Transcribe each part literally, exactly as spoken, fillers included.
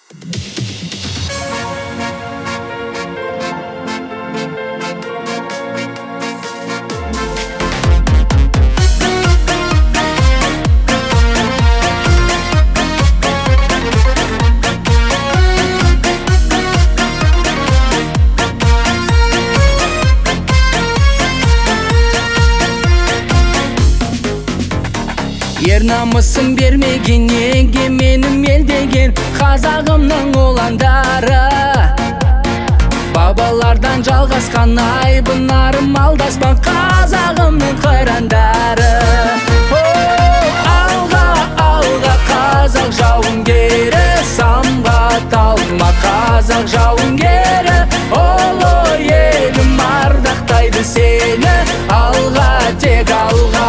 Ер намысын бермеген неге менің ел деген қазағымның ұландары. Бабалардан жалғасқан айбын нарым алдаспан қазағымның қырандары. Алға, алға қазақ жауынгері, самға талма қазақ жауынгері. Ұлы елім ардақтайды сені, алға тек алға.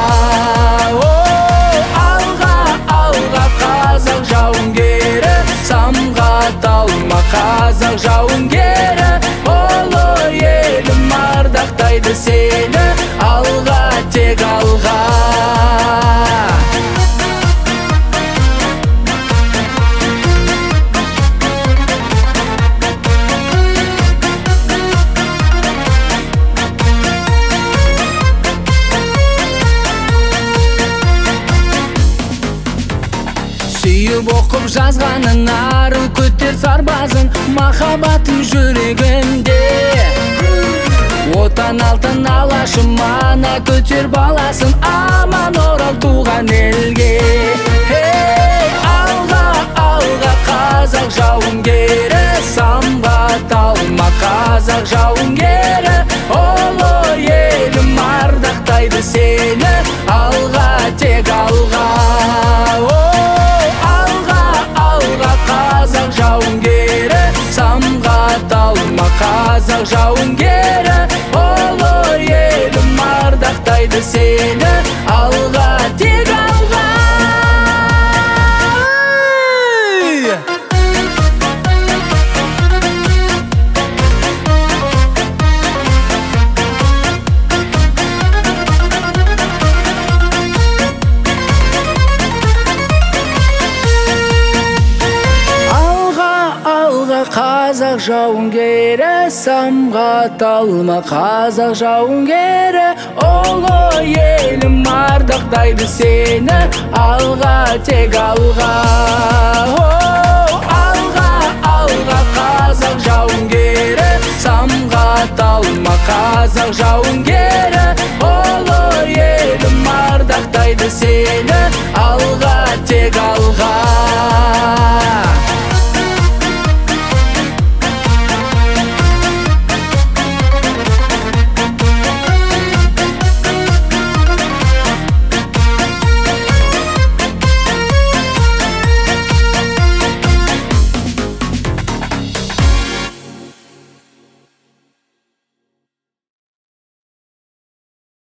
Қазақ жауынгері, самға талма қазақ жауынгері. Ұлы елім ардақтайды сені, алға тек алға. Сүйіп оқып жазғанын ары көтер сарбазын, махаббатым жүрегінде. Отан алтын алашым ана көтер баласын, аман орал туған елге. Алға, алға қазақ жауынгері, самға талма қазақ жауынгері. Ұлы елім ардақтайды сені, алға тек алға. Қазақ жауынгері, самға талма қазақ жауынгері. Ұлы елім ардақтайды сені, алға тек алға. Қазақ жауынгері, самға талма қазақ жауынгері. Ұлы елім ардақтайды сені, алға тек алға. Алға, алға қазақ жауынгері, самға талма қазақ жауынгері. Ұлы елім ардақтайды сені, алға тек